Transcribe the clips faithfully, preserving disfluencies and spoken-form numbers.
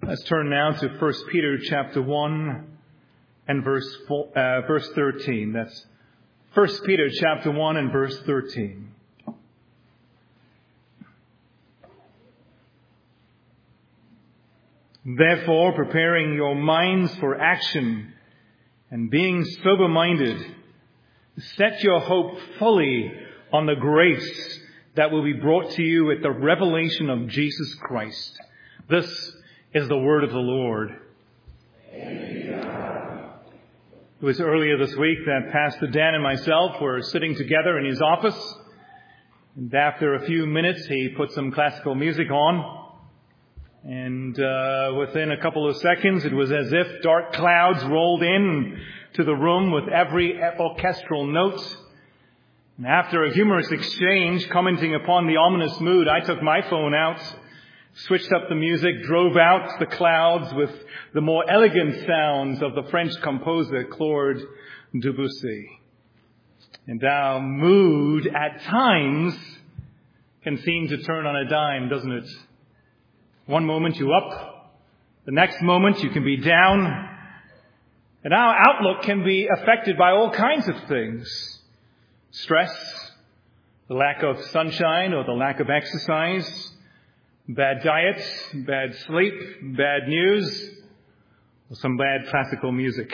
Let's turn now to First Peter chapter one and verse four, uh, verse thirteen. That's First Peter chapter one and verse thirteen. Therefore, preparing your minds for action and being sober-minded, set your hope fully on the grace that will be brought to you at the revelation of Jesus Christ. This is the word of the Lord. It was earlier this week that Pastor Dan and myself were sitting together in his office. And after a few minutes, he put some classical music on. And uh, within a couple of seconds, it was as if dark clouds rolled in to the room with every orchestral note. And after a humorous exchange commenting upon the ominous mood, I took my phone out, switched up the music, drove out the clouds with the more elegant sounds of the French composer Claude Debussy. And our mood at times can seem to turn on a dime, doesn't it? One moment you're up, the next moment you can be down. And our outlook can be affected by all kinds of things. Stress, the lack of sunshine or the lack of exercise, bad diet, bad sleep, bad news, or some bad classical music.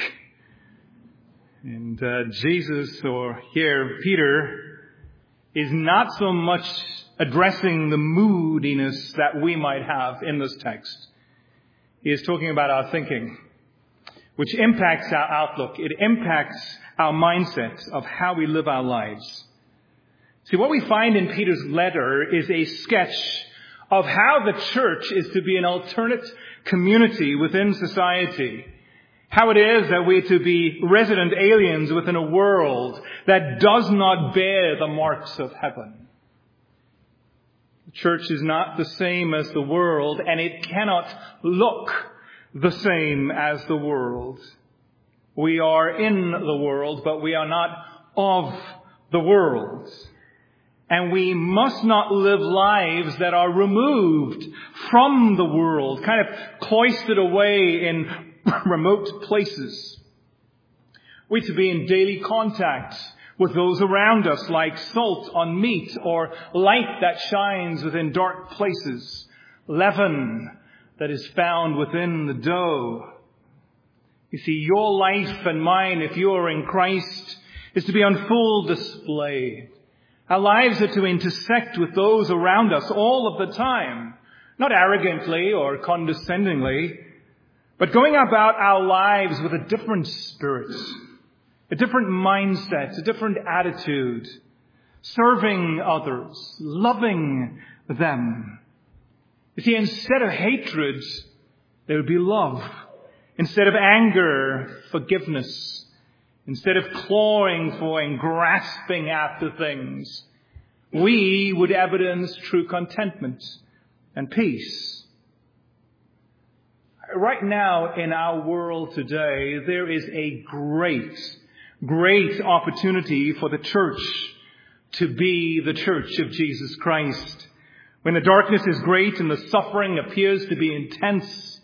And uh, Jesus, or here Peter, is not so much addressing the moodiness that we might have in this text. He is talking about our thinking, which impacts our outlook. It impacts our mindset of how we live our lives. See, what we find in Peter's letter is a sketch of how the church is to be an alternate community within society. How it is that we're to be resident aliens within a world that does not bear the marks of heaven. The church is not the same as the world, and it cannot look the same as the world. We are in the world, but we are not of the world. And we must not live lives that are removed from the world, kind of cloistered away in remote places. We're to be in daily contact with those around us, like salt on meat or light that shines within dark places, leaven that is found within the dough. You see, your life and mine, if you are in Christ, is to be on full display. Our lives are to intersect with those around us all of the time, not arrogantly or condescendingly, but going about our lives with a different spirit, a different mindset, a different attitude, serving others, loving them. You see, instead of hatred, there would be love. Instead of anger, forgiveness. Instead of clawing for and grasping after things, we would evidence true contentment and peace. Right now in our world today, there is a great, great opportunity for the church to be the church of Jesus Christ. When the darkness is great and the suffering appears to be intense,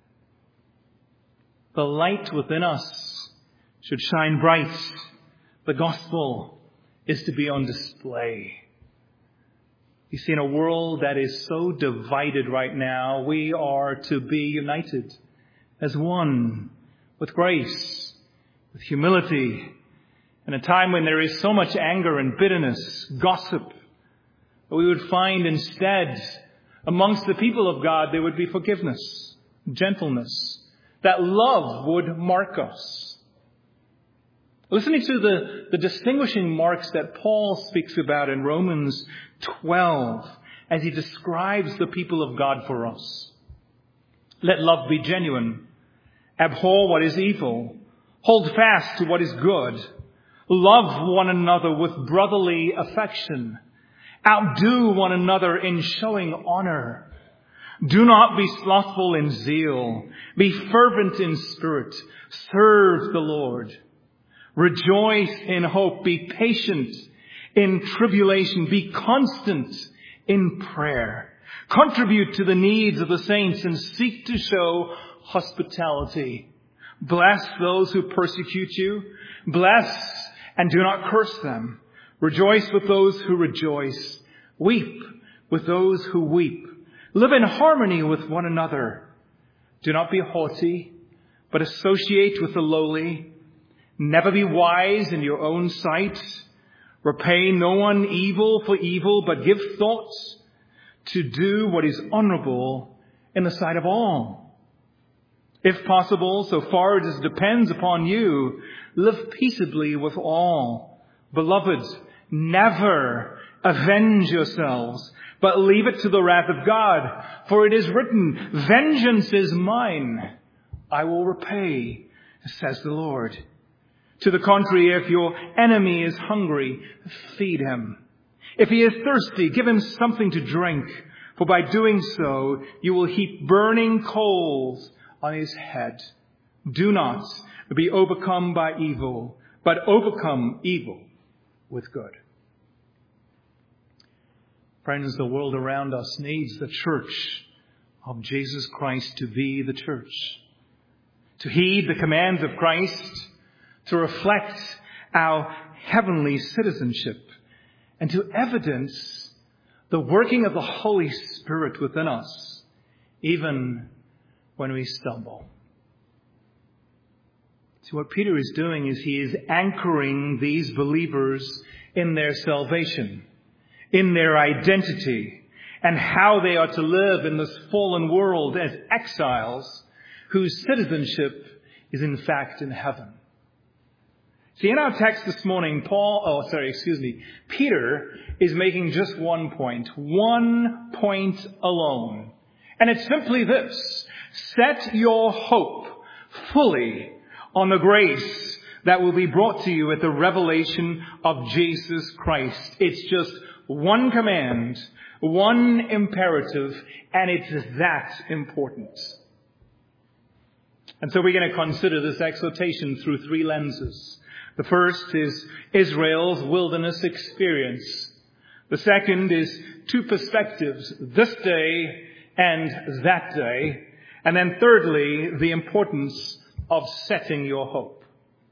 the light within us should shine bright. The gospel is to be on display. You see, in a world that is so divided right now, we are to be united as one, with grace, with humility. In a time when there is so much anger and bitterness, gossip, we would find instead, amongst the people of God, there would be forgiveness, gentleness, that love would mark us. Listening to the, the distinguishing marks that Paul speaks about in Romans twelve as he describes the people of God for us. Let love be genuine. Abhor what is evil. Hold fast to what is good. Love one another with brotherly affection. Outdo one another in showing honor. Do not be slothful in zeal. Be fervent in spirit. Serve the Lord. Rejoice in hope. Be patient in tribulation. Be constant in prayer. Contribute to the needs of the saints and seek to show hospitality. Bless those who persecute you. Bless and do not curse them. Rejoice with those who rejoice. Weep with those who weep. Live in harmony with one another. Do not be haughty, but associate with the lowly. Never be wise in your own sight. Repay no one evil for evil, but give thoughts to do what is honorable in the sight of all. If possible, so far as it depends upon you, live peaceably with all. Beloved, never avenge yourselves, but leave it to the wrath of God. For it is written, vengeance is mine. I will repay, says the Lord. To the contrary, if your enemy is hungry, feed him. If he is thirsty, give him something to drink. For by doing so, you will heap burning coals on his head. Do not be overcome by evil, but overcome evil with good. Friends, the world around us needs the church of Jesus Christ to be the church, to heed the commands of Christ, to reflect our heavenly citizenship, and to evidence the working of the Holy Spirit within us, even when we stumble. See, what Peter is doing is he is anchoring these believers in their salvation, in their identity, and how they are to live in this fallen world as exiles whose citizenship is in fact in heaven. See, in our text this morning, Paul, oh, sorry, excuse me, Peter is making just one point, one point alone. And it's simply this: set your hope fully on the grace that will be brought to you at the revelation of Jesus Christ. It's just one command, one imperative, and it's that important. And so we're going to consider this exhortation through three lenses. The first is Israel's wilderness experience. The second is two perspectives, this day and that day. And then thirdly, the importance of setting your hope.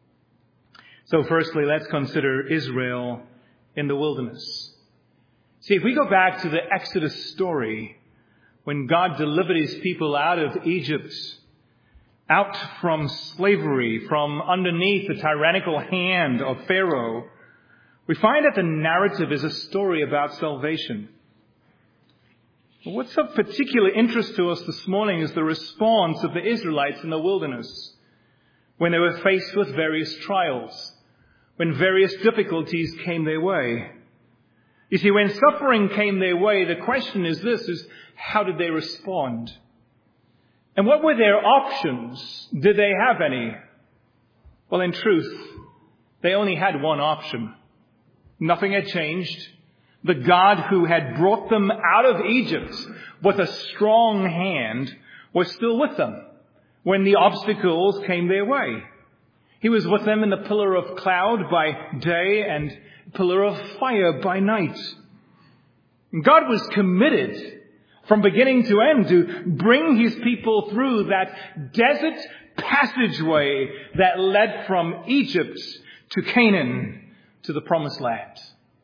So firstly, let's consider Israel in the wilderness. See, if we go back to the Exodus story, when God delivered his people out of Egypt, out from slavery, from underneath the tyrannical hand of Pharaoh, we find that the narrative is a story about salvation. But what's of particular interest to us this morning is the response of the Israelites in the wilderness when they were faced with various trials, when various difficulties came their way. You see, when suffering came their way, the question is this, is how did they respond? And what were their options? Did they have any? Well, in truth, they only had one option. Nothing had changed. The God who had brought them out of Egypt with a strong hand was still with them when the obstacles came their way. He was with them in the pillar of cloud by day and pillar of fire by night. And God was committed from beginning to end to bring his people through that desert passageway that led from Egypt to Canaan, to the promised land.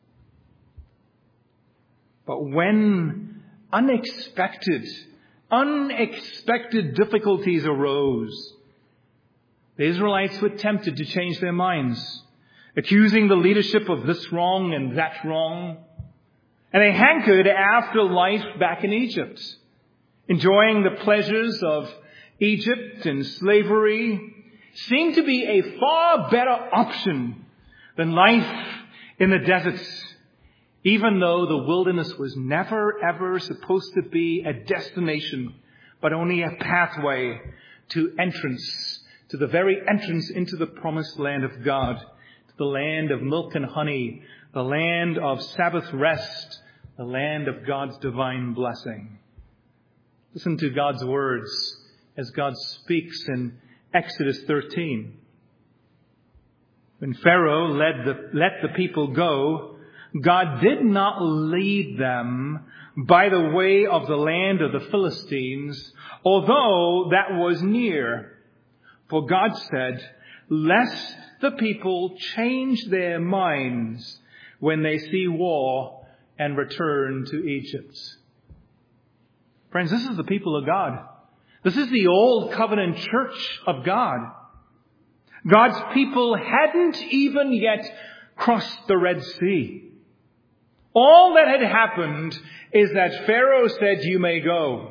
But when unexpected, unexpected difficulties arose, the Israelites were tempted to change their minds, accusing the leadership of this wrong and that wrong. And they hankered after life back in Egypt, enjoying the pleasures of Egypt and slavery seemed to be a far better option than life in the deserts, even though the wilderness was never, ever supposed to be a destination, but only a pathway to entrance, to the very entrance into the promised land of God, to the land of milk and honey, the land of Sabbath rest, the land of God's divine blessing. Listen to God's words as God speaks in Exodus thirteen. When Pharaoh led the, let the people go, God did not lead them by the way of the land of the Philistines, although that was near. For God said, lest the people change their minds when they see war and return to Egypt. Friends, this is the people of God. This is the old covenant church of God. God's people hadn't even yet crossed the Red Sea. All that had happened is that Pharaoh said, you may go.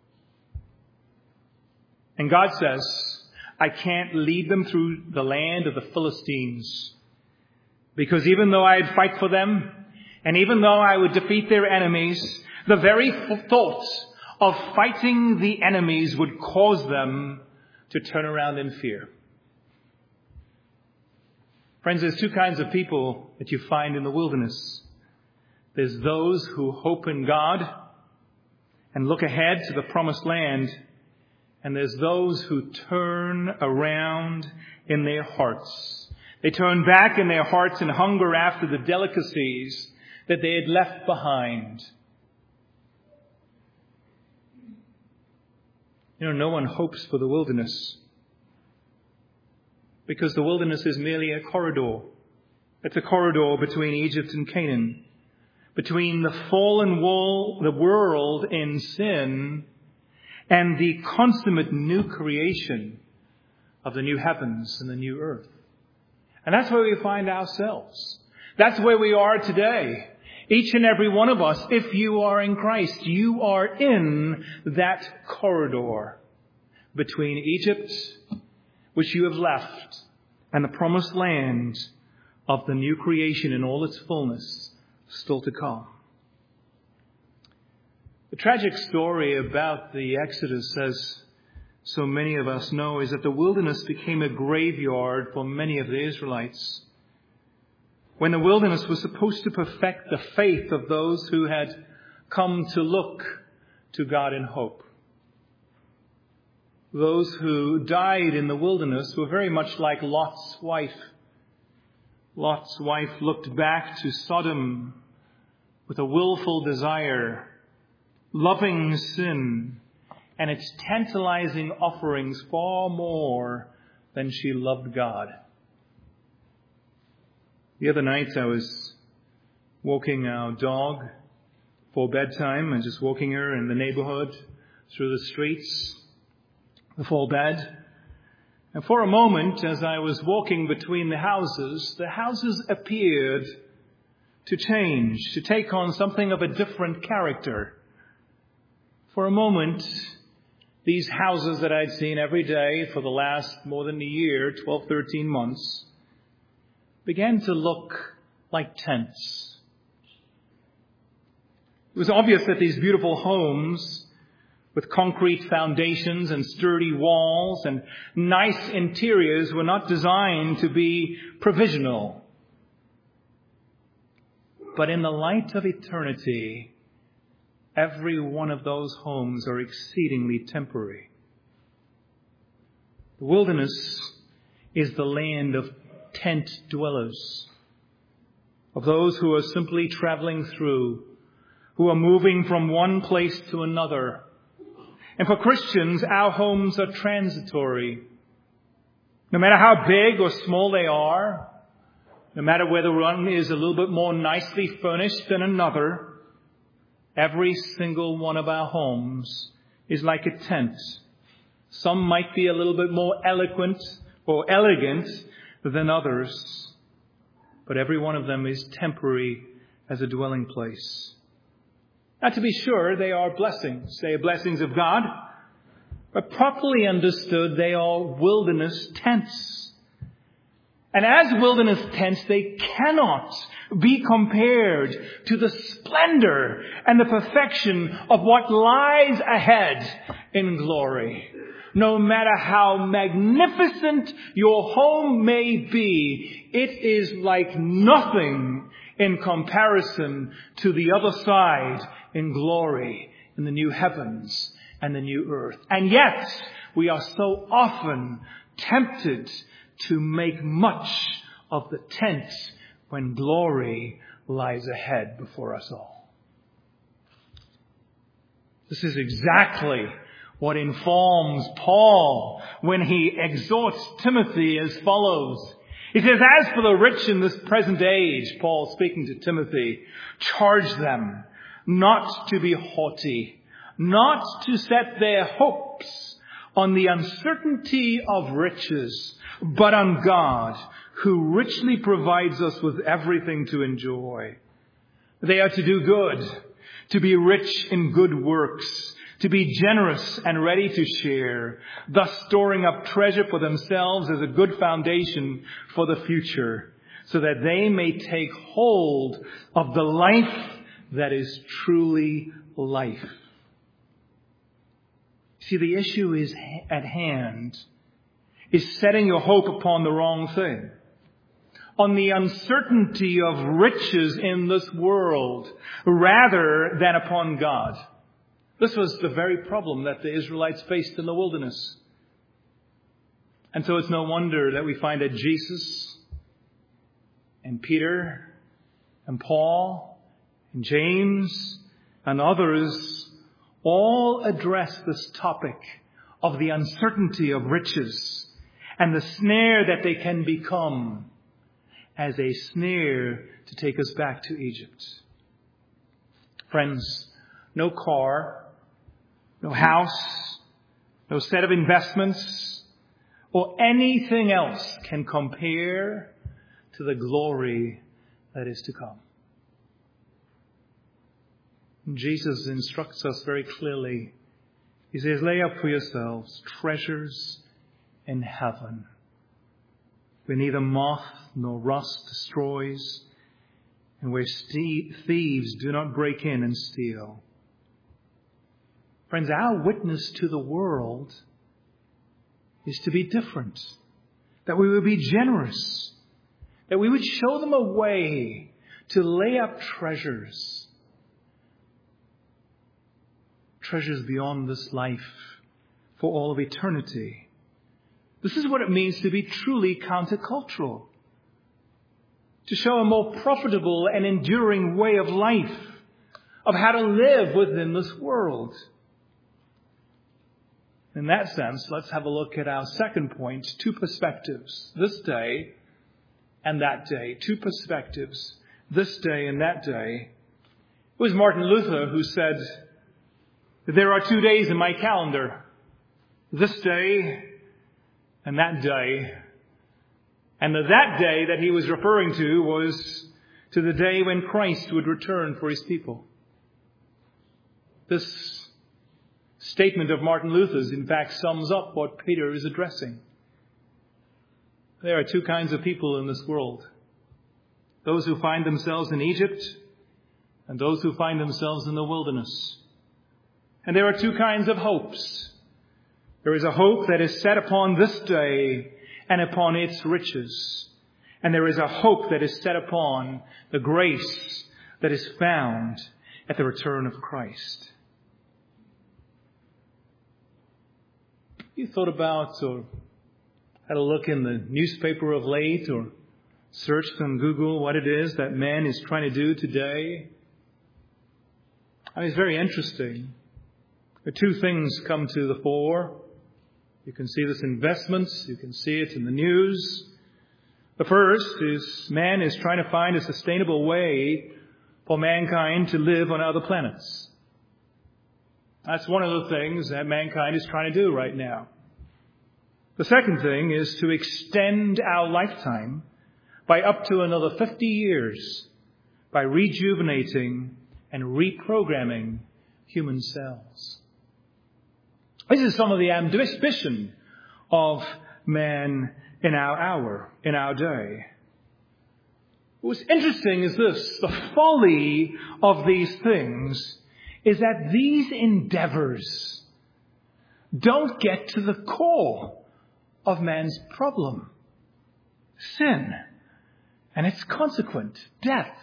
And God says, I can't lead them through the land of the Philistines. Because even though I'd fight for them, and even though I would defeat their enemies, the very thought of fighting the enemies would cause them to turn around in fear. Friends, there's two kinds of people that you find in the wilderness. There's those who hope in God and look ahead to the promised land. And there's those who turn around in their hearts. They turn back in their hearts and hunger after the delicacies that they had left behind. You know, no one hopes for the wilderness, because the wilderness is merely a corridor. It's a corridor between Egypt and Canaan, between the fallen wall, the world in sin, and the consummate new creation of the new heavens and the new earth. And that's where we find ourselves. That's where we are today. Each and every one of us, if you are in Christ, you are in that corridor between Egypt, which you have left, and the promised land of the new creation in all its fullness still to come. The tragic story about the Exodus, as so many of us know, is that the wilderness became a graveyard for many of the Israelites. When the wilderness was supposed to perfect the faith of those who had come to look to God in hope. Those who died in the wilderness were very much like Lot's wife. Lot's wife looked back to Sodom with a willful desire, loving sin and its tantalizing offerings far more than she loved God. The other night I was walking our dog for bedtime and just walking her in the neighborhood through the streets before bed. And for a moment, as I was walking between the houses, the houses appeared to change, to take on something of a different character. For a moment, these houses that I'd seen every day for the last more than a year, twelve, thirteen months, began to look like tents. It was obvious that these beautiful homes with concrete foundations and sturdy walls and nice interiors were not designed to be provisional. But in the light of eternity, every one of those homes are exceedingly temporary. The wilderness is the land of tent dwellers, of those who are simply traveling through, who are moving from one place to another. And for Christians, our homes are transitory. No matter how big or small they are, no matter whether one is a little bit more nicely furnished than another, every single one of our homes is like a tent. Some might be a little bit more eloquent or elegant than others, but every one of them is temporary as a dwelling place. Now, to be sure, they are blessings. They are blessings of God, but properly understood, they are wilderness tents. And as wilderness tents, they cannot be compared to the splendor and the perfection of what lies ahead in glory. No matter how magnificent your home may be, it is like nothing in comparison to the other side in glory, in the new heavens and the new earth. And yet, we are so often tempted to make much of the tent when glory lies ahead before us all. This is exactly what informs Paul when he exhorts Timothy as follows. He says, as for the rich in this present age, Paul speaking to Timothy, charge them not to be haughty, not to set their hopes on the uncertainty of riches, but on God, who richly provides us with everything to enjoy. They are to do good, to be rich in good works, to be generous and ready to share, thus storing up treasure for themselves as a good foundation for the future, so that they may take hold of the life that is truly life. See, the issue is at hand is setting your hope upon the wrong thing, on the uncertainty of riches in this world, rather than upon God. This was the very problem that the Israelites faced in the wilderness. And so it's no wonder that we find that Jesus and Peter and Paul and James and others all address this topic of the uncertainty of riches and the snare that they can become as a snare to take us back to Egypt. Friends, no car, no house, no set of investments, or anything else can compare to the glory that is to come. Jesus instructs us very clearly. He says, lay up for yourselves treasures in heaven, where neither moth nor rust destroys, and where thieves do not break in and steal. Friends, our witness to the world is to be different, that we would be generous, that we would show them a way to lay up treasures, treasures beyond this life for all of eternity. This is what it means to be truly countercultural, to show a more profitable and enduring way of life, of how to live within this world. In that sense, let's have a look at our second point, two perspectives, this day and that day. Two perspectives, this day and that day. It was Martin Luther who said, there are two days in my calendar, this day and that day. And the that day that he was referring to was to the day when Christ would return for his people. This statement of Martin Luther's, in fact, sums up what Peter is addressing. There are two kinds of people in this world. Those who find themselves in Egypt and those who find themselves in the wilderness. And there are two kinds of hopes. There is a hope that is set upon this day and upon its riches. And there is a hope that is set upon the grace that is found at the return of Christ. You thought about or had a look in the newspaper of late or searched on Google what it is that man is trying to do today? I mean, it's very interesting. The two things come to the fore. You can see this in investments. You can see it in the news. The first is man is trying to find a sustainable way for mankind to live on other planets. That's one of the things that mankind is trying to do right now. The second thing is to extend our lifetime by up to another fifty years by rejuvenating and reprogramming human cells. This is some of the ambition of man in our hour, in our day. What's interesting is this, the folly of these things is that these endeavors don't get to the core of man's problem, sin, and its consequent death.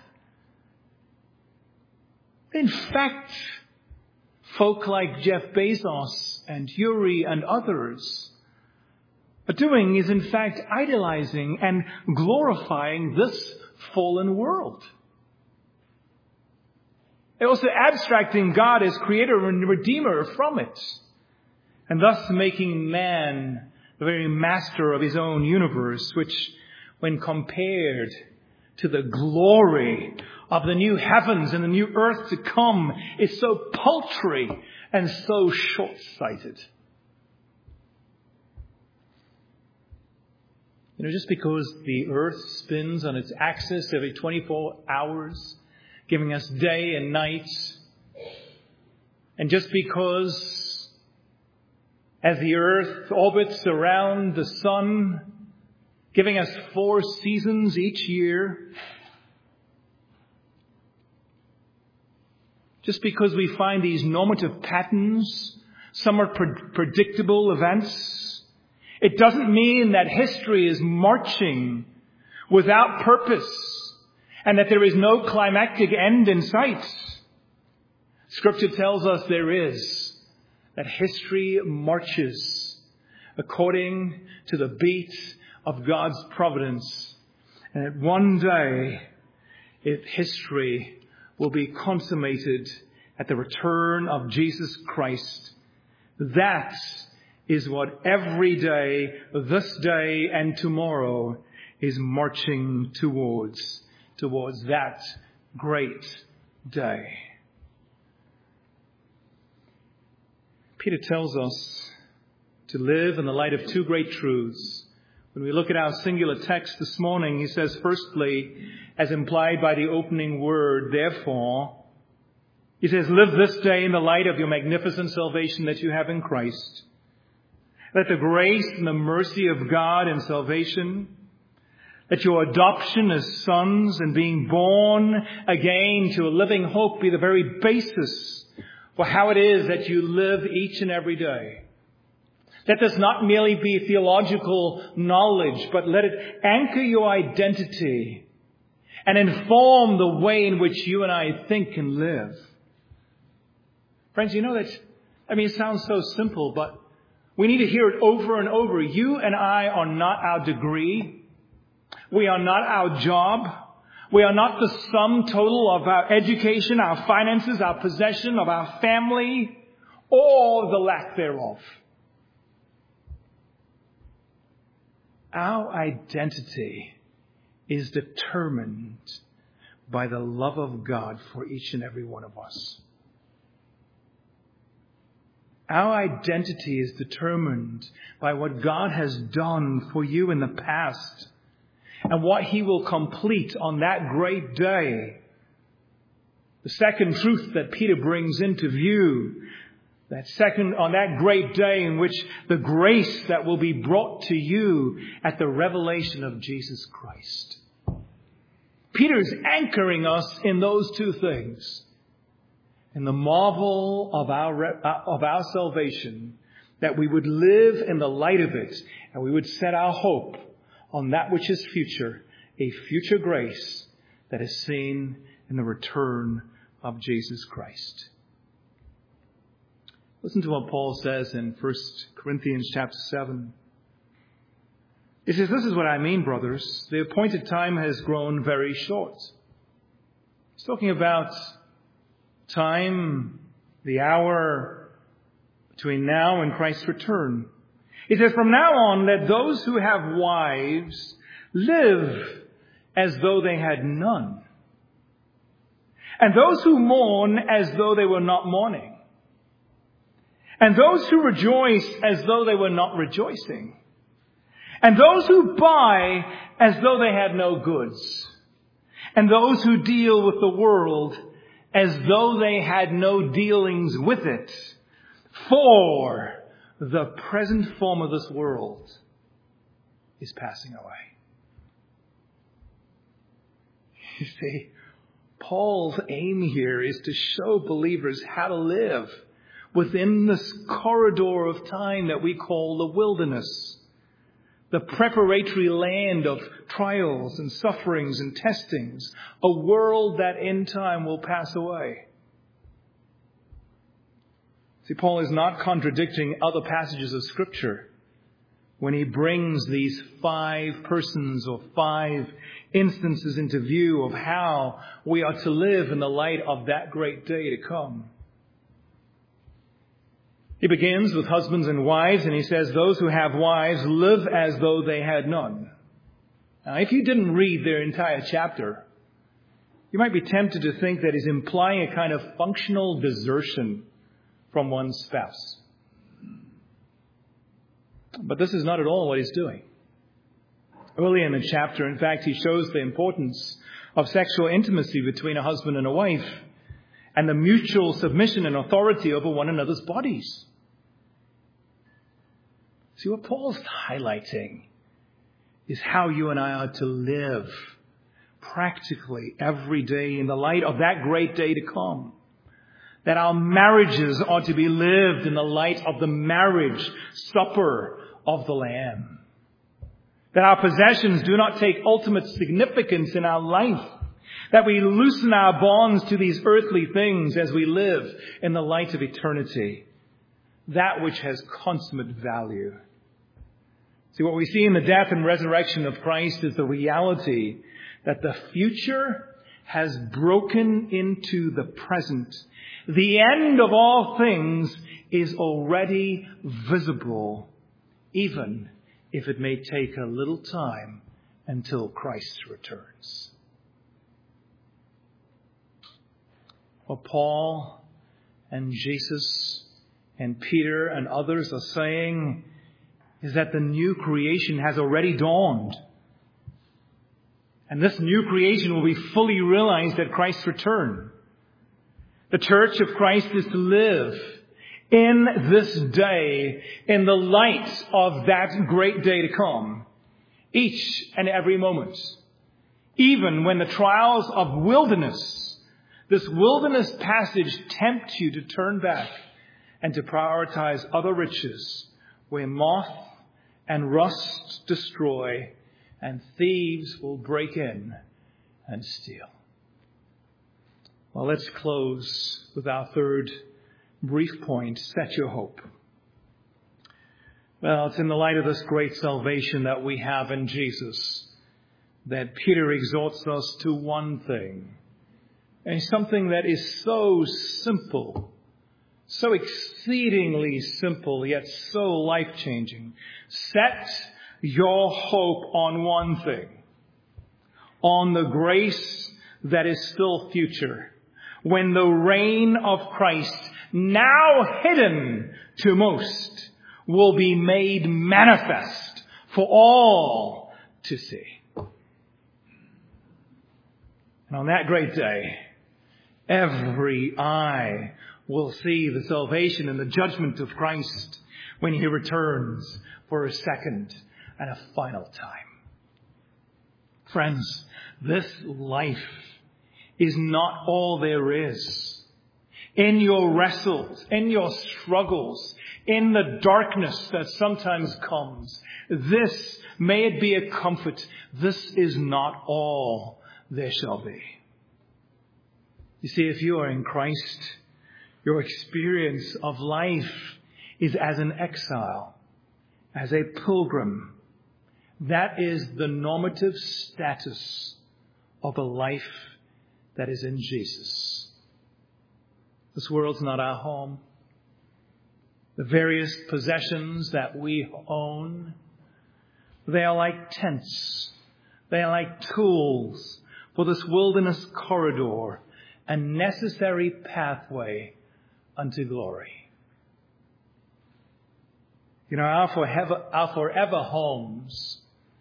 In fact, folk like Jeff Bezos and Yuri and others are doing is in fact idolizing and glorifying this fallen world. They're also abstracting God as creator and redeemer from it, and thus making man the very master of his own universe, which, when compared to the glory of the new heavens and the new earth to come, is so paltry and so short-sighted. You know, just because the earth spins on its axis every twenty-four hours, giving us day and night, and just because as the earth orbits around the sun, giving us four seasons each year, just because we find these normative patterns, somewhat pre- predictable events, it doesn't mean that history is marching without purpose and that there is no climactic end in sight. Scripture tells us there is, that history marches according to the beat of God's providence. And that one day, if history will be consummated at the return of Jesus Christ. That is what every day, this day and tomorrow, is marching towards, towards that great day. Peter tells us to live in the light of two great truths. When we look at our singular text this morning, he says, firstly, as implied by the opening word, therefore, he says, live this day in the light of your magnificent salvation that you have in Christ. Let the grace and the mercy of God in salvation, let your adoption as sons and being born again to a living hope be the very basis for how it is that you live each and every day. Let this not merely be theological knowledge, but let it anchor your identity and inform the way in which you and I think and live. Friends, you know that, I mean, it sounds so simple, but we need to hear it over and over. You and I are not our degree. We are not our job. We are not the sum total of our education, our finances, our possession, of our family, or the lack thereof. Our identity is determined by the love of God for each and every one of us. Our identity is determined by what God has done for you in the past and what He will complete on that great day. The second truth that Peter brings into view, that second, on that great day in which the grace that will be brought to you at the revelation of Jesus Christ. Peter is anchoring us in those two things. In the marvel of our, of our salvation, that we would live in the light of it, and we would set our hope on that which is future, a future grace that is seen in the return of Jesus Christ. Listen to what Paul says in First Corinthians chapter seven. He says, this is what I mean, brothers. The appointed time has grown very short. He's talking about time, the hour between now and Christ's return. He says, from now on, let those who have wives live as though they had none. And those who mourn as though they were not mourning. And those who rejoice as though they were not rejoicing. And those who buy as though they had no goods. And those who deal with the world as though they had no dealings with it. For the present form of this world is passing away. You see, Paul's aim here is to show believers how to live within this corridor of time that we call the wilderness. The preparatory land of trials and sufferings and testings. A world that in time will pass away. See, Paul is not contradicting other passages of Scripture. when he brings these five persons or five instances into view of how we are to live in the light of that great day to come. He begins with husbands and wives, and he says, those who have wives live as though they had none. Now, if you didn't read their entire chapter, you might be tempted to think that he's implying a kind of functional desertion from one's spouse. But this is not at all what he's doing. Early in the chapter, in fact, he shows the importance of sexual intimacy between a husband and a wife and the mutual submission and authority over one another's bodies. See, what Paul's highlighting is how you and I are to live practically every day in the light of that great day to come. That our marriages are to be lived in the light of the marriage supper of the Lamb. That our possessions do not take ultimate significance in our life. That we loosen our bonds to these earthly things as we live in the light of eternity. That which has consummate value. See, what we see in the death and resurrection of Christ is the reality that the future has broken into the present. The end of all things is already visible, even if it may take a little time until Christ returns. What Paul and Jesus and Peter and others are saying is that the new creation has already dawned. And this new creation will be fully realized at Christ's return. The church of Christ is to live in this day in the light of that great day to come. Each and every moment. Even when the trials of wilderness, this wilderness passage tempt you to turn back and to prioritize other riches where moth and rust destroy and thieves will break in and steal. Well, let's close with our third brief point. Set your hope. Well, it's in the light of this great salvation that we have in Jesus that Peter exhorts us to one thing. And something that is so simple, so exceedingly simple, yet so life-changing. Set your hope on one thing. On the grace that is still future. When the reign of Christ, now hidden to most, will be made manifest for all to see. And on that great day, every eye will see the salvation and the judgment of Christ when he returns for a second and a final time. Friends, this life is not all there is. In your wrestles, in your struggles, in the darkness that sometimes comes, this, may it be a comfort, this is not all there shall be. You see, if you are in Christ, your experience of life is as an exile, as a pilgrim. That is the normative status of a life that is in Jesus. This world's not our home. The various possessions that we own, they are like tents. They are like tools for this wilderness corridor, a necessary pathway unto glory. You know, our forever, our forever homes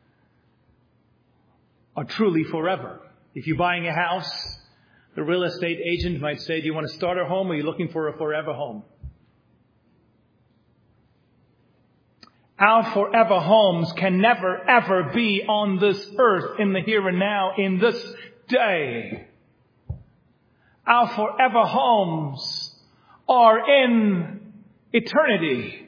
are truly forever. If you're buying a house, the real estate agent might say, do you want to start a home or are you looking for a forever home? Our forever homes can never, ever be on this earth, in the here and now, in this day. Our forever homes are in eternity.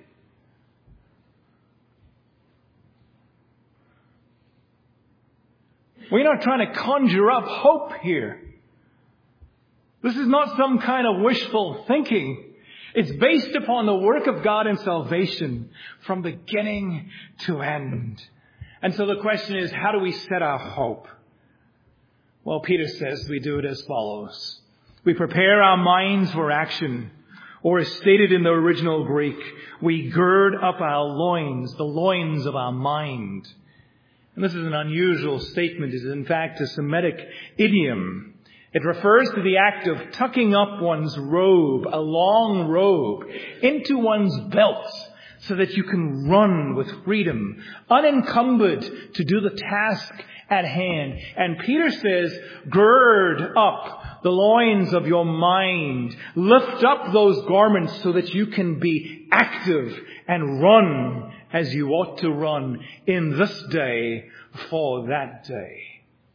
We're not trying to conjure up hope here. This is not some kind of wishful thinking. It's based upon the work of God in salvation from beginning to end. And so the question is, how do we set our hope? Well, Peter says we do it as follows. We prepare our minds for action, or as stated in the original Greek, we gird up our loins, the loins of our mind. And this is an unusual statement. It is in fact a Semitic idiom. It refers to the act of tucking up one's robe, a long robe, into one's belt so that you can run with freedom, unencumbered to do the task at hand. And Peter says, gird up the loins of your mind. Lift up those garments so that you can be active and run as you ought to run in this day for that day.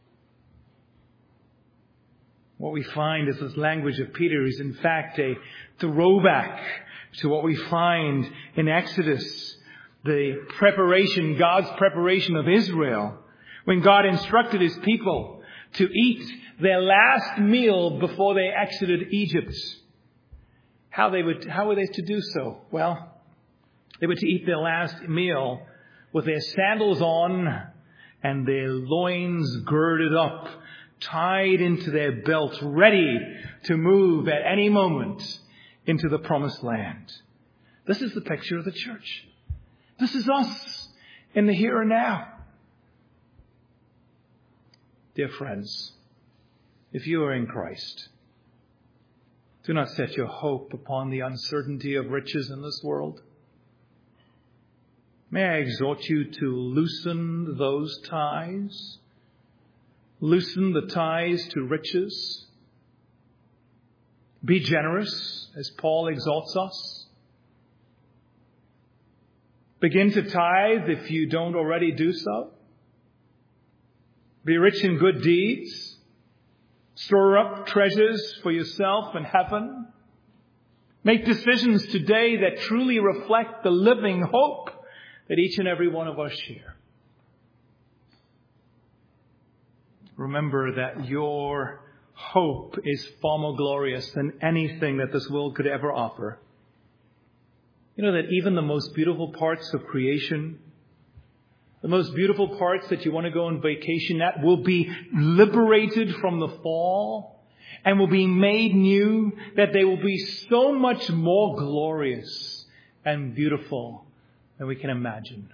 What we find is this language of Peter is in fact a throwback to what we find in Exodus, the preparation, God's preparation of Israel, when God instructed His people to eat their last meal before they exited Egypt. How they would, how were they to do so? Well, they were to eat their last meal with their sandals on and their loins girded up, tied into their belts, ready to move at any moment into the promised land. This is the picture of the church. This is us in the here and now. Dear friends, if you are in Christ, do not set your hope upon the uncertainty of riches in this world. May I exhort you to loosen those ties. Loosen the ties to riches. Be generous, as Paul exhorts us. Begin to tithe if you don't already do so. Be rich in good deeds. Store up treasures for yourself in heaven. Make decisions today that truly reflect the living hope that each and every one of us share. Remember that your hope is far more glorious than anything that this world could ever offer. You know that even the most beautiful parts of creation, the most beautiful parts that you want to go on vacation at, will be liberated from the fall and will be made new, that they will be so much more glorious and beautiful than we can imagine.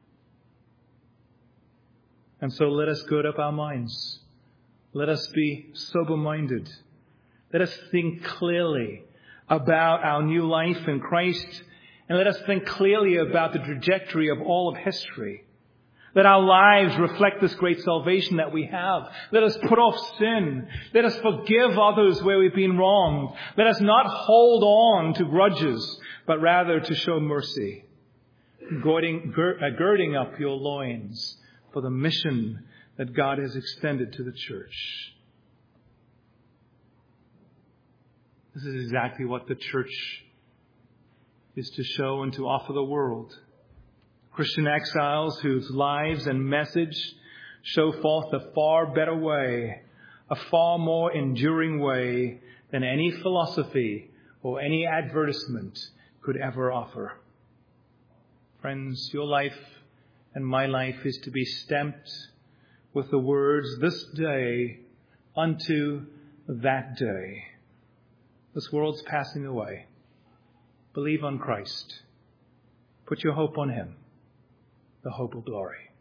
And so let us gird up our minds. Let us be sober-minded. Let us think clearly about our new life in Christ. And let us think clearly about the trajectory of all of history. Let our lives reflect this great salvation that we have. Let us put off sin. Let us forgive others where we've been wronged. Let us not hold on to grudges, but rather to show mercy. Girding, gir, uh, girding up your loins for the mission that God has extended to the church. This is exactly what the church is to show and to offer the world. Christian exiles whose lives and message show forth a far better way, a far more enduring way than any philosophy or any advertisement could ever offer. Friends, your life and my life is to be stamped with the words, this day unto that day. This world's passing away. Believe on Christ. Put your hope on Him, the hope of glory.